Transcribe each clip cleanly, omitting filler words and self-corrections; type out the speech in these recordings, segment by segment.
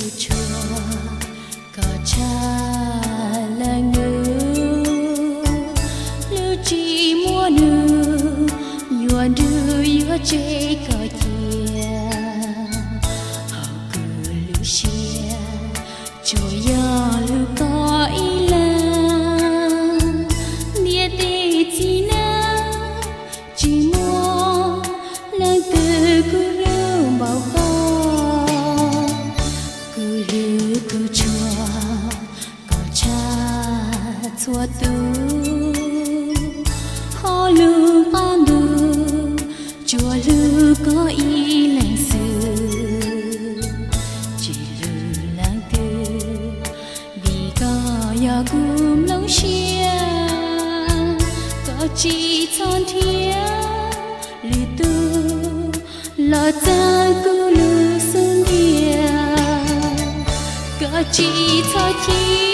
chua có cha là ngư lưu chỉ mua nữ nhuận đưa yếu chế có chia họ cứ lưu xia cho yo lưu có ý là nia tê chi na chỉ mua lần từ cứ lưu bao cứ chua có cha chua tu họ lưu ban du chùa lưu có ý lành sự chỉ lưu lang tư vì có ya gum long xia có chỉ thon thia lưu tu lo cha cứ lưu xuân địa có chỉ thọ chi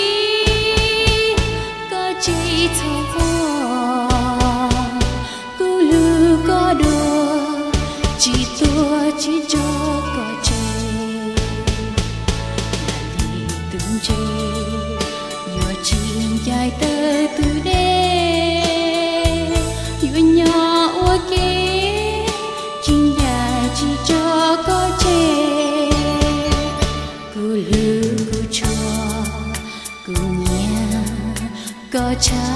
có chỉ thọ hoa cứ lưu có đùa chỉ tua chỉ cho có chê là đi từng chê vừa chim dài tơ từ đê vừa nhỏ qua kế chim dài chỉ cho có chê cứ lưu cứ chua cứ nhà có cha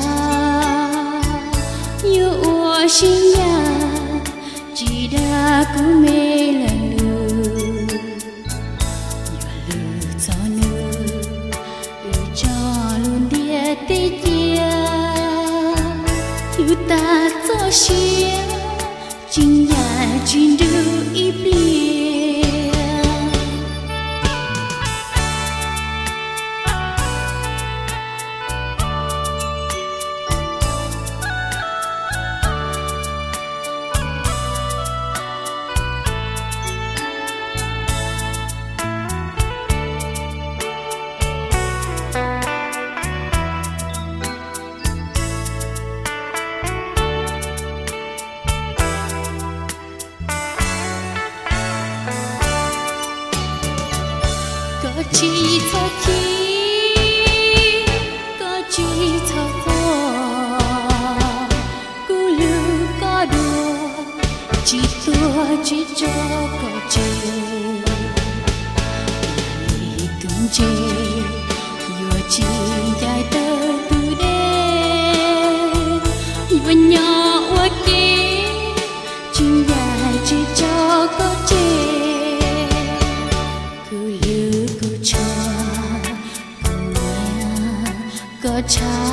như ua xin nhà chỉ đã cứ mê lần lưu cho nữ cho luôn địa tê chia thứ ta cho xia chính nhà chính đưa ít bia có chỉ thọ chi có chỉ thọ hoa cứ lưu có đùa chỉ tua chỉ cho có chê từng chê vừa chỉ dài tơ từ đê vừa nhỏ qua kế chim dài chỉ cho có chê có cha